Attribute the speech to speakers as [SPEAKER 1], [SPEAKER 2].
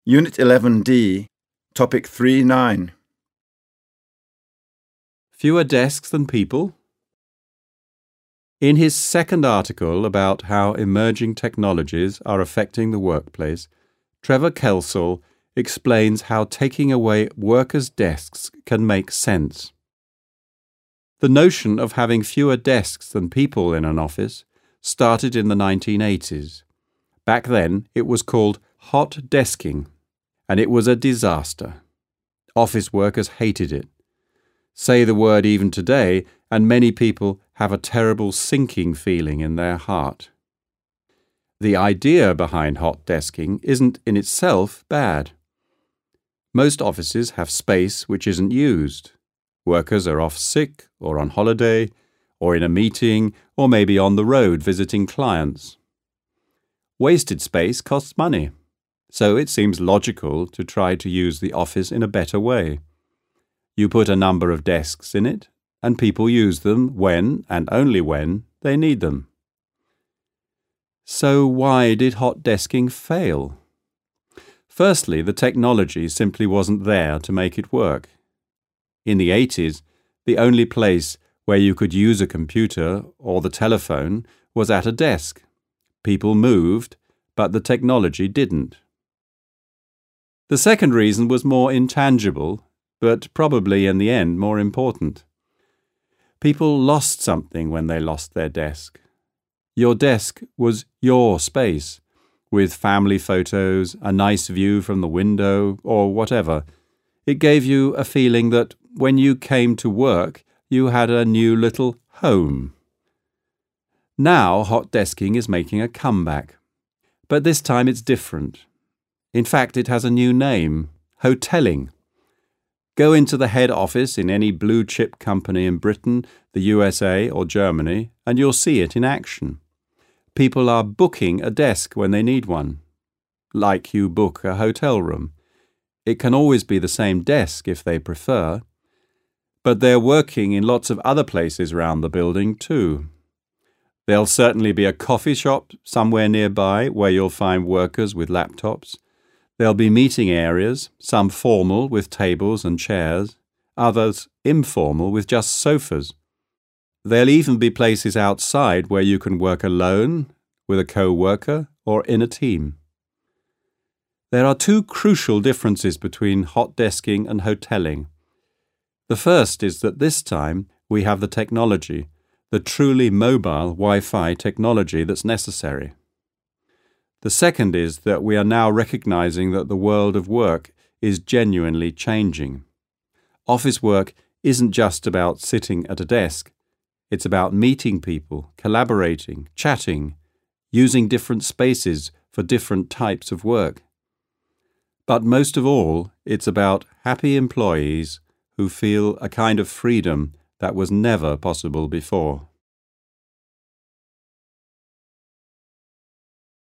[SPEAKER 1] Unit 11D, Topic 3.9.
[SPEAKER 2] Fewer desks than people? In his second article about how emerging technologies are affecting the workplace, Trevor Kelsall explains how taking away workers' desks can make sense. The notion of having fewer desks than people in an office started in the 1980s. Back then, it was called hot desking, and it was a disaster. Office workers hated it. Say the word even today, and many people have a terrible sinking feeling in their heart. The idea behind hot desking isn't in itself bad. Most offices have space which isn't used. Workers are off sick or on holiday, or in a meeting, or maybe on the road visiting clients. Wasted space costs money, so it seems logical to try to use the office in a better way. You put a number of desks in it, and people use them when, and only when, they need them. So why did hot desking fail? Firstly, the technology simply wasn't there to make it work. In the 80s, the only place where you could use a computer or the telephone was at a desk. People moved, but the technology didn't. The second reason was more intangible, but probably in the end more important. People lost something when they lost their desk. Your desk was your space, with family photos, a nice view from the window, or whatever. It gave you a feeling that when you came to work, you had a new little home. Now hot desking is making a comeback, but this time it's different. In fact, it has a new name, hotelling. Go into the head office in any blue-chip company in Britain, the USA or Germany, and you'll see it in action. People are booking a desk when they need one, like you book a hotel room. It can always be the same desk if they prefer, but they're working in lots of other places around the building too. There'll certainly be a coffee shop somewhere nearby where you'll find workers with laptops. There'll be meeting areas, some formal with tables and chairs, others informal with just sofas. There'll even be places outside where you can work alone, with a co-worker, or in a team. There are two crucial differences between hot desking and hotelling. The first is that this time we have the technology, the truly mobile Wi-Fi technology that's necessary. The second is that we are now recognizing that the world of work is genuinely changing. Office work isn't just about sitting at a desk. It's about meeting people, collaborating, chatting, using different spaces for different types of work. But most of all, it's about happy employees who feel a kind of freedom that was never possible before.